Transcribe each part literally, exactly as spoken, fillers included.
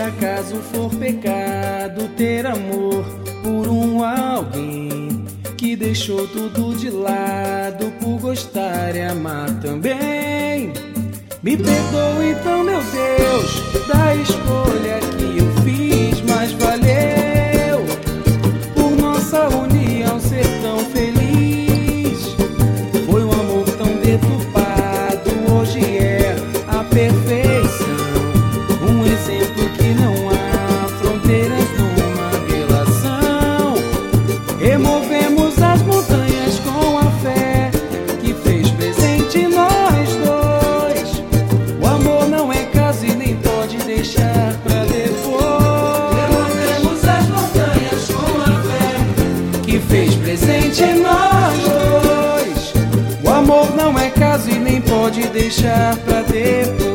acaso for pecado ter amor por um alguém que deixou tudo de lado por gostar e amar também, me perdoe então, meu Deus, da escolha que eu fiz, mas valeu por nossa união ser tão feliz. Foi um amor tão deturpado, hoje é a perfeição, um exemplo que não há fronteiras numa relação. Removemos as montanhas com a fé que fez presente nós dois. O amor não é caso e nem pode deixar pra depois. Removemos as montanhas com a fé que fez presente nós dois. O amor não é caso e nem pode deixar pra depois.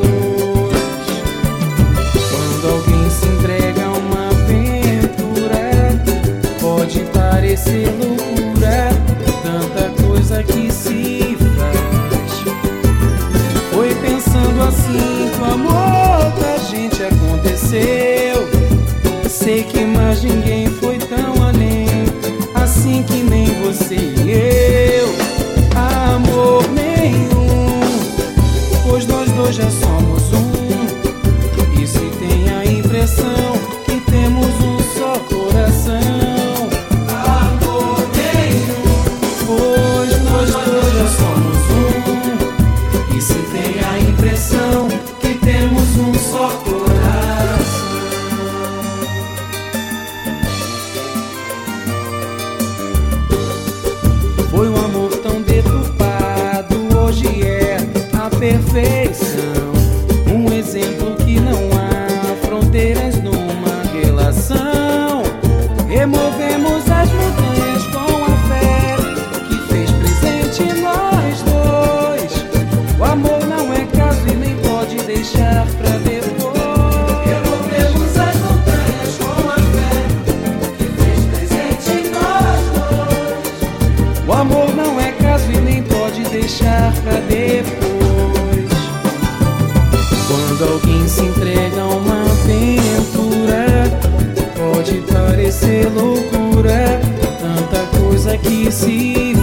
Quando alguém se entrega a uma aventura, pode parecer loucura, tanta coisa que se faz. Foi pensando assim que o amor da gente aconteceu. Sei que mais ninguém foi tão além, assim que nem você e eu. Amor nenhum, pois nós dois já somos um. E se tem a impressão que temos um só coração. Amor nenhum, pois nós dois já somos um. E se tem a impressão que temos um só coração. Foi um amor tão deturpado, hoje é a perfeição, um exemplo que não há fronteiras numa relação. Removemos as montanhas com a fé que fez presente nós dois. O amor não é caso e nem pode deixar pra depois. Removemos as montanhas com a fé que fez presente nós dois. O amor não é caso e nem pode deixar pra depois. Quando alguém se entrega a uma aventura, pode parecer loucura, tanta coisa que se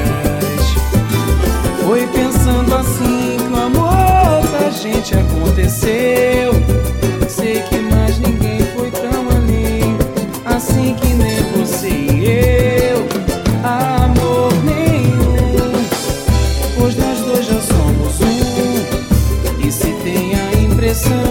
faz. Foi pensando assim que o amor da gente aconteceu. Sei que mais ninguém foi tão além, assim que nem você e eu. Amor nenhum, pois nós dois já somos um. E se tem a impressão